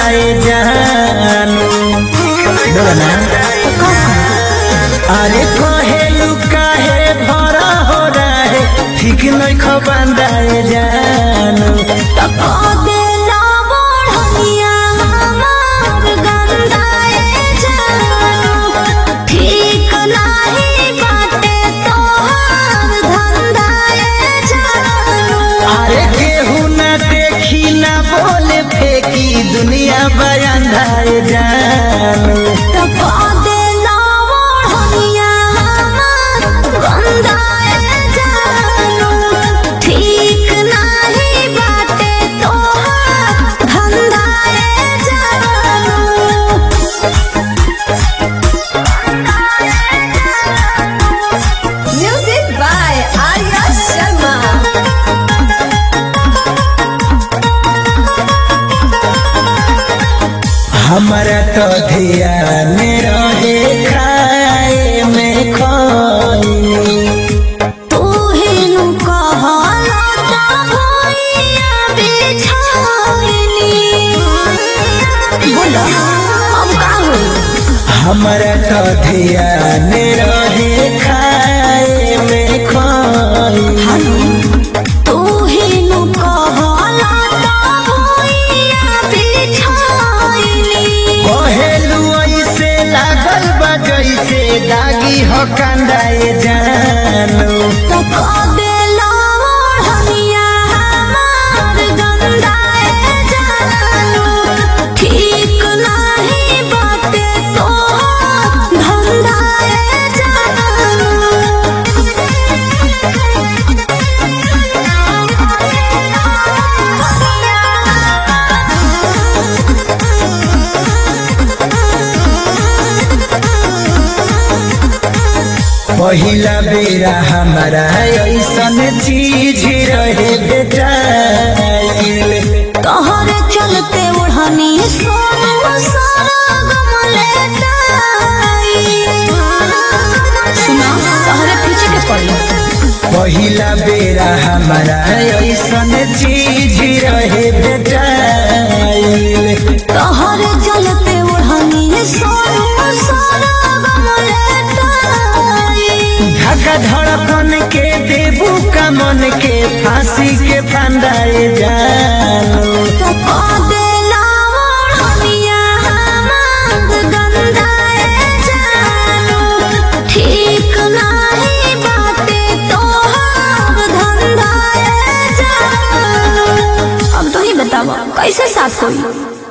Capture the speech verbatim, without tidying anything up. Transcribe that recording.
बंदाए जानू डरना अरे कहेलू काहे भरा हो रहे ठीक नहीं खो बंदाए जानू दुनिया बंधाए जानू ठीक नहीं बाटे तो धंधाए जानू म्यूजिक बाय आर्या शर्मा हमारा तो ध्यान रहे खाए में खोनी तू ही नु कहला ता भैया बिछाईनी बोला अब का हो हमारा तो ध्यान रहे खाए में खोनी तू ही नु कहला ता भैया बिछाईनी कहेलू ऐसे लागल बा जैसे दागी हो कंदाए जानू तो कदेला ओढ़निया हमार गंदाए जानू ठीक नहीं बाटे तो धंधाए जानू पहिला बेरा हमारा ऐसन चीज रहे बेटाइल तोहरे चलते ओढ़नी सोनू सारा गम लेटाई सुना तोहरे पीछे के पड़ी पहिला बेरा हमारा ऐसन चीज रहे बेटाइल तोहरे चलते ओढ़नी सोनू सारा गम लेटाई धक्का धड़कन के देबू का मन के फांसी के फंदाए जानू तो कदेला ओढ़निया हमार गंदाए जानू ठीक नहीं बाटे तो धंधाए जानू अब तो ही बताओ कैसे साथ होई।